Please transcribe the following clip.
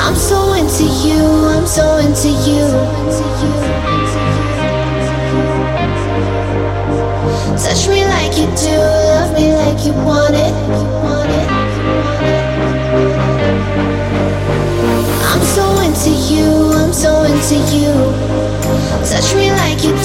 I'm so into you, I'm so into you. Touch me like you do, love me like you want it. I'm so into you, I'm so into you. Touch me like you